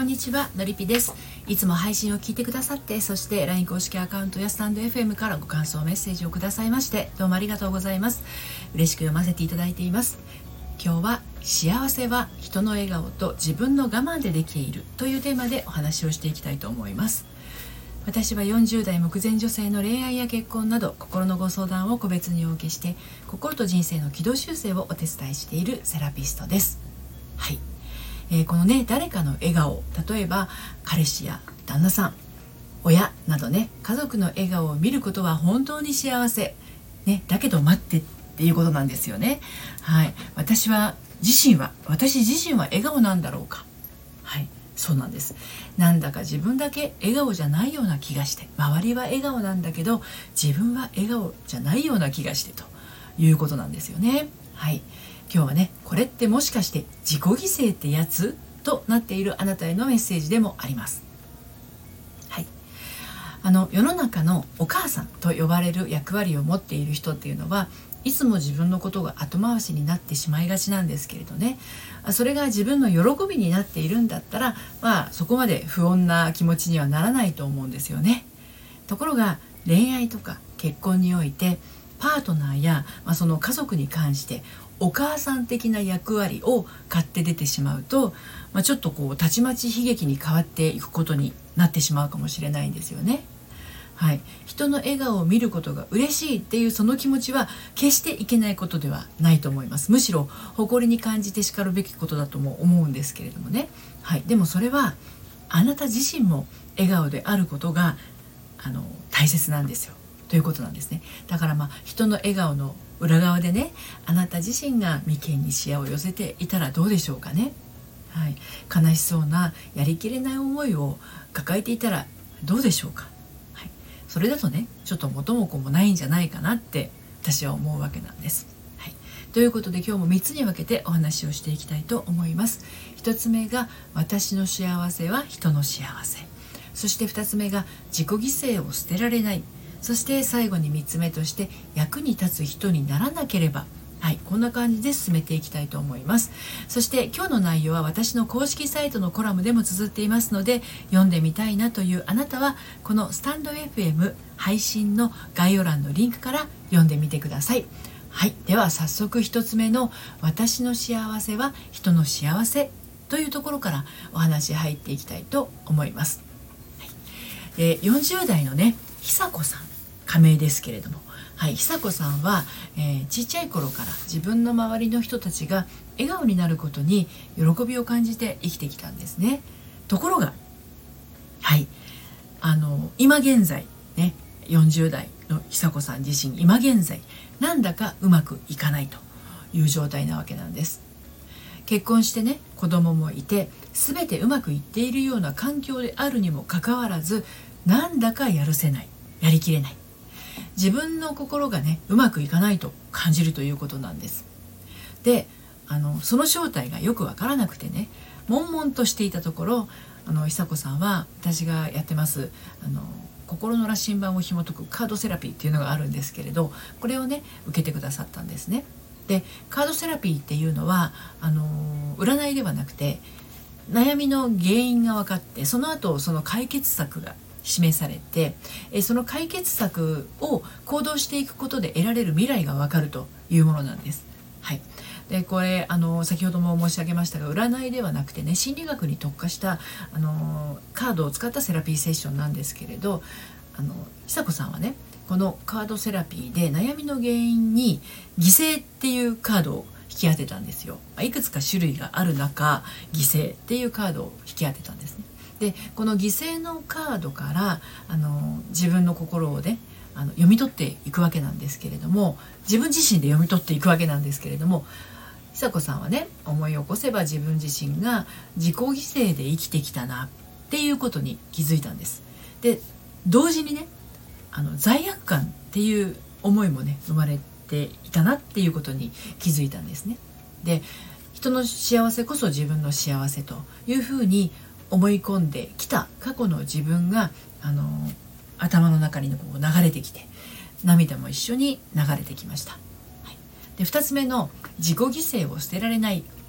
んにちは、のりぴです。いつも配信を聞いてくださって、そして LINE 公式アカウントやスタンド FM からご感想メッセージをくださいまして、どうもありがとうございます。嬉しく読ませていただいています。今日は幸せは人の笑顔と自分の我慢でできているというテーマでお話をしていきたいと思います。私は40代目前女性の恋愛や結婚など心のご相談を個別にお受けして、心と人生の軌道修正をお手伝いしているセラピストです。はい、このね、誰かの笑顔、例えば彼氏や旦那さん、親などね、家族の笑顔を見ることは本当に幸せ、ね、だけど待ってっていうことなんですよね。はい、私自身は笑顔なんだろうか。はい、そうなんです。なんだか自分だけ笑顔じゃないような気がして、周りは笑顔なんだけど自分は笑顔じゃないような気がしてということなんですよね。はい、今日はね、これってもしかして自己犠牲ってやつとなっているあなたへのメッセージでもあります。はい、世の中のお母さんと呼ばれる役割を持っている人っていうのはいつも自分のことが後回しになってしまいがちなんですけれどね、それが自分の喜びになっているんだったら、そこまで不穏な気持ちにはならないと思うんですよね。ところが恋愛とか結婚においてパートナーや、その家族に関してお母さん的な役割を買って出てしまうと、ちょっとたちまち悲劇に変わっていくことになってしまうかもしれないんですよね。はい、人の笑顔を見ることが嬉しいっていうその気持ちは決していけないことではないと思います。むしろ誇りに感じてしかるべきことだとも思うんですけれどもね。はい、でもそれはあなた自身も笑顔であることが大切なんですよということなんですね。だから人の笑顔の裏側でね、あなた自身が眉間にしわを寄せていたらどうでしょうかね。はい、悲しそうなやりきれない思いを抱えていたらどうでしょうか。はい、それだとね、ちょっと元も子もないんじゃないかなって私は思うわけなんです。はい、ということで今日も3つに分けてお話をしていきたいと思います。1つ目が私の幸せは人の幸せ、そして2つ目が自己犠牲を捨てられない、そして最後に3つ目として役に立つ人にならなければ。はい、こんな感じで進めていきたいと思います。そして今日の内容は私の公式サイトのコラムでも綴っていますので、読んでみたいなというあなたはこのスタンド FM 配信の概要欄のリンクから読んでみてください。はい、では早速1つ目の私の幸せは人の幸せというところからお話入っていきたいと思います。はい、40代のね、久子さん、仮名ですけれども、はい、久子さんは、ちっちゃい頃から自分の周りの人たちが笑顔になることに喜びを感じて生きてきたんですね。ところが、はい、今現在ね、40代の久子さん自身、今現在なんだかうまくいかないという状態なわけなんです。結婚してね、子供もいて全てうまくいっているような環境であるにもかかわらず、なんだかやるせない、やりきれない、自分の心がね、うまくいかないと感じるということなんです。で、その正体がよくわからなくてね、悶々としていたところ、久子さんは私がやってます心の羅針盤を紐解くカードセラピーっていうのがあるんですけれど、これをね受けてくださったんですね。で、カードセラピーっていうのは占いではなくて、悩みの原因が分かって、その後その解決策が示されて、その解決策を行動していくことで得られる未来が分かるというものなんです。はい、でこれ先ほども申し上げましたが、占いではなくてね、心理学に特化したカードを使ったセラピーセッションなんですけれど、久子さんはね、このカードセラピーで悩みの原因に犠牲っていうカードを引き当てたんですよ。いくつか種類がある中、犠牲っていうカードを引き当てたんですね。で、この犠牲のカードから自分の心をね読み取っていくわけなんですけれども、自分自身で読み取っていくわけなんですけれども、久子さんはね、思い起こせば自分自身が自己犠牲で生きてきたなっていうことに気づいたんです。で、同時にね、罪悪感っていう思いもね生まれていたなっていうことに気づいたんですね。で、人の幸せこそ自分の幸せというふうに思い込んできた過去の自分が頭の中に流れてきて、涙も一緒に流れてきました。はい、で、2つ目の自己犠牲を捨てられない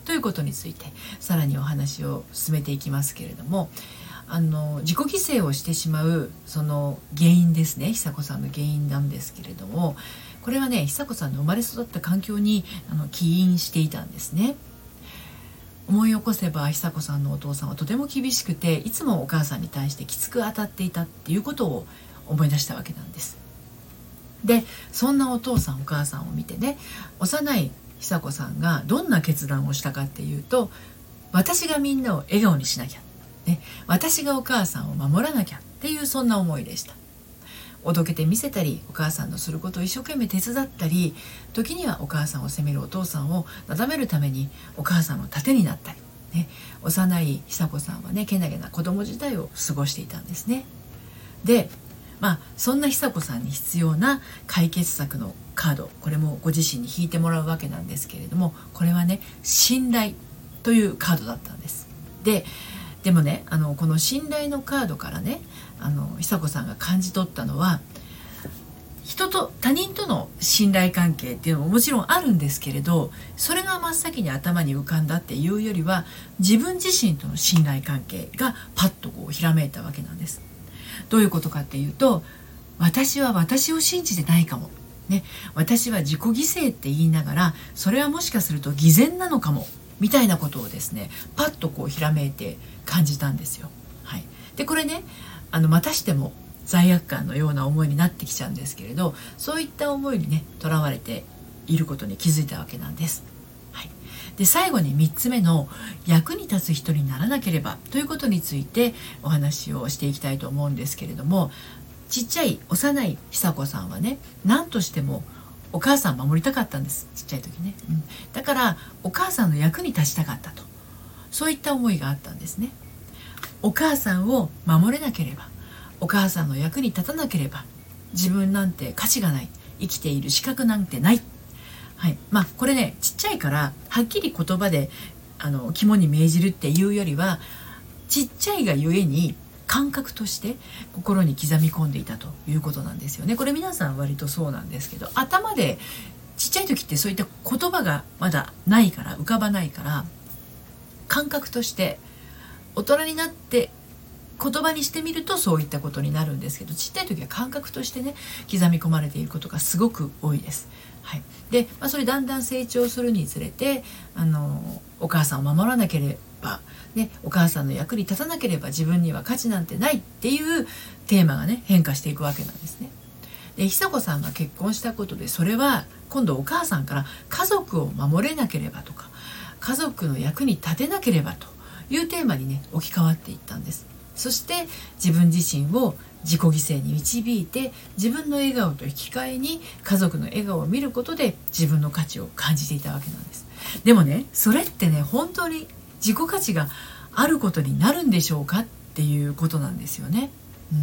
ということについてさらにお話を進めていきますけれども、自己犠牲をしてしまうその原因ですね、久子さんの原因なんですけれども、これはね、久子さんの生まれ育った環境に起因していたんですね。思い起こせば久子さんのお父さんはとても厳しくて、いつもお母さんに対してきつく当たっていたっていうことを思い出したわけなんです。でそんなお父さんお母さんを見てね、幼い久子さんがどんな決断をしたかっていうと、私がみんなを笑顔にしなきゃ、ね、私がお母さんを守らなきゃっていう、そんな思いでした。おどけて見せたり、お母さんのすることを一生懸命手伝ったり、時にはお母さんを責めるお父さんをなだめるためにお母さんの盾になったり、ね、幼い久子さんはね、けなげな子供時代を過ごしていたんですね。でそんな久子さんに必要な解決策のカード、これもご自身に引いてもらうわけなんですけれども、これはね、信頼というカードだったんです。でもね、この信頼のカードからね、久子さんが感じ取ったのは、人と他人との信頼関係っていうのももちろんあるんですけれど、それが真っ先に頭に浮かんだっていうよりは、自分自身との信頼関係がパッとひらめいたわけなんです。どういうことかっていうと、私は私を信じてないかも、ね、私は自己犠牲って言いながら、それはもしかすると偽善なのかもみたいなことをですね、パッとひらめいて感じたんですよ。はい、でこれね、またしても罪悪感のような思いになってきちゃうんですけれど、そういった思いにねとらわれていることに気づいたわけなんです。はい、で最後に3つ目の役に立つ人にならなければということについてお話をしていきたいと思うんですけれども、ちっちゃい幼い久子さんはね、何としてもお母さんを守りたかったんです、ちっちゃい時ね、だからお母さんの役に立ちたかったと、そういった思いがあったんですね。お母さんを守れなければ、お母さんの役に立たなければ、自分なんて価値がない、生きている資格なんてない。はい、これね、ちっちゃいからはっきり言葉で肝に銘じるっていうよりは、ちっちゃいがゆえに感覚として心に刻み込んでいたということなんですよね。これ皆さん割とそうなんですけど、頭でちっちゃい時ってそういった言葉がまだないから、浮かばないから、感覚として大人になって言葉にしてみるとそういったことになるんですけど、ちっちゃい時は感覚としてね刻み込まれていることがすごく多いです。はい、で、それだんだん成長するにつれてお母さんを守らなければ、ね、お母さんの役に立たなければ自分には価値なんてないっていうテーマがね変化していくわけなんですね。で久子さんが結婚したことで、それは今度お母さんから家族を守れなければとか、家族の役に立てなければというテーマにね置き換わっていったんです。そして自分自身を自己犠牲に導いて、自分の笑顔と引き換えに家族の笑顔を見ることで自分の価値を感じていたわけなんです。でもね、それってね、本当に自己価値があることになるんでしょうかっていうことなんですよね。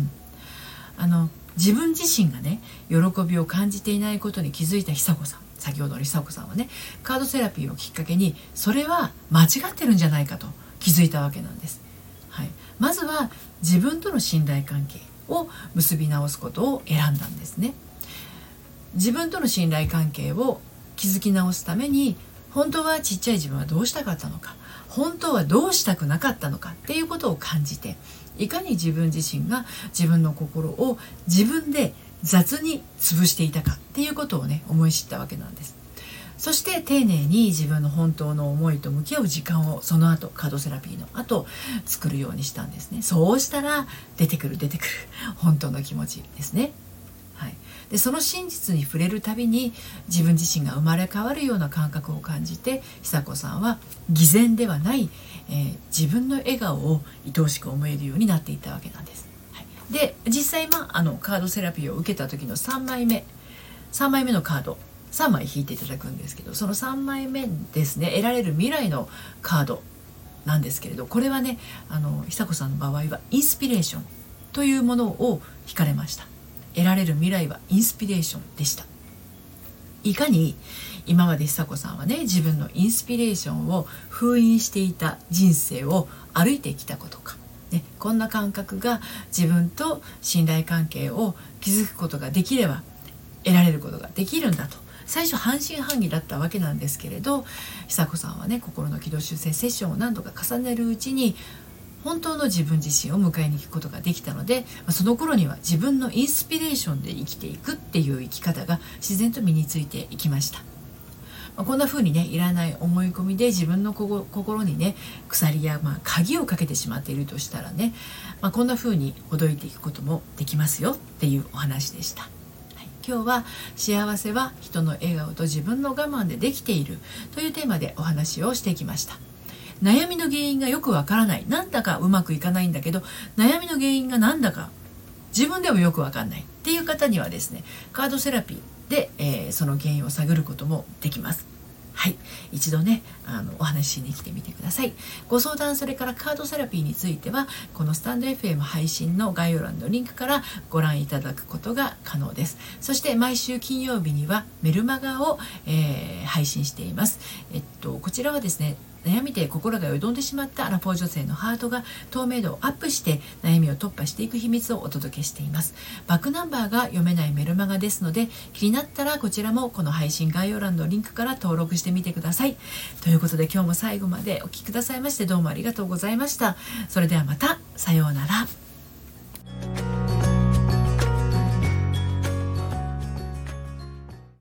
自分自身がね喜びを感じていないことに気づいた久子さん、先ほどの久子さんはね、カードセラピーをきっかけにそれは間違ってるんじゃないかと気づいたわけなんです。はい、まずは自分との信頼関係を結び直すことを選んだんですね。自分との信頼関係を築き直すために、本当はちっちゃい自分はどうしたかったのか、本当はどうしたくなかったのかっていうことを感じて、いかに自分自身が自分の心を自分で雑に潰していたかっていうことをね思い知ったわけなんです。そして丁寧に自分の本当の思いと向き合う時間をその後、カードセラピーの後作るようにしたんですね。そうしたら出てくる本当の気持ちですね。はい、でその真実に触れるたびに自分自身が生まれ変わるような感覚を感じて、久子さんは偽善ではない、自分の笑顔を愛おしく思えるようになっていったわけなんです。はい、で実際カードセラピーを受けた時の3枚目のカード3枚引いていただくんですけど、その3枚目ですね、得られる未来のカードなんですけれど、これはね久子さんの場合はインスピレーションというものを引かれました。得られる未来はインスピレーションでした。いかに今まで久子さんはね自分のインスピレーションを封印していた人生を歩いてきたことか、ね、こんな感覚が自分と信頼関係を築くことができれば得られることができるんだと、 最初半信半疑だったわけなんですけれど、久子さんはね、心の軌道修正セッションを何度か重ねるうちに本当の自分自身を迎えに行くことができたので、その頃には自分のインスピレーションで生きていくっていう生き方が自然と身についていきました。こんな風にね、いらない思い込みで自分の心にね、鎖や鍵をかけてしまっているとしたらね、こんな風にほどいていくこともできますよっていうお話でした。今日は幸せは人の笑顔と自分の我慢でできているというテーマでお話をしてきました。悩みの原因がよくわからない、なんだかうまくいかないんだけど、悩みの原因がなんだか自分でもよくわかんないっていう方にはですね、カードセラピーで、その原因を探ることもできます。はい、一度ねお話しに来てみてください。ご相談、それからカードセラピーについてはこのスタンド FM 配信の概要欄のリンクからご覧いただくことが可能です。そして毎週金曜日にはメルマガを、配信しています。こちらはですね、悩みで心がよどんでしまったアラフォー女性のハートが透明度をアップして悩みを突破していく秘密をお届けしています。バックナンバーが読めないメルマガですので、気になったらこちらもこの配信概要欄のリンクから登録してみてください。ということで今日も最後までお聞きくださいましてどうもありがとうございました。それではまた、さようなら。